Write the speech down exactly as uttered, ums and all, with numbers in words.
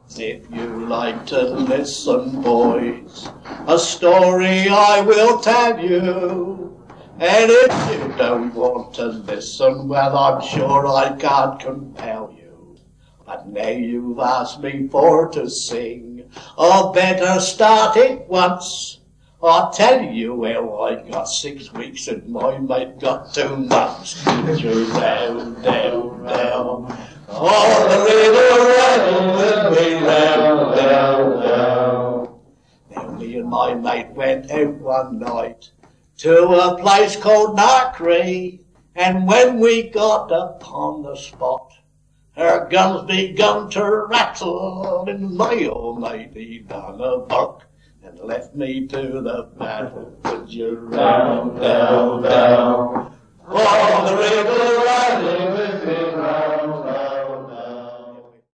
If you like to listen, boys, a story I will tell you. And if you don't want to listen, well, I'm sure I can't compel you. But now you've asked me for to sing, I'd better start it once. I'll tell you, well, I got six weeks and my mate got two months. You're down, down, down. On the river rattle with me round, down, down. Now me and my mate went out one night to a place called Narkree, and when we got upon the spot, her guns begun to rattle, and my old mate he done a buck and left me to the battle. Would you round, down, down, on the river riding with me round.